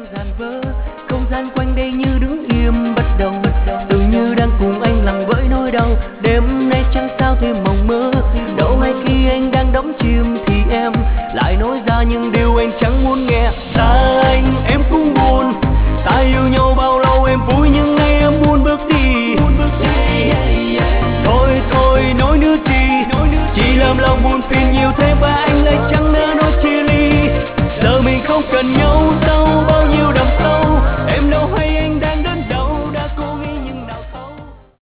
không gian quanh đây như đứng im bất động, tự như đang cùng anh lặng với nỗi đau. Đêm nay chẳng sao thêm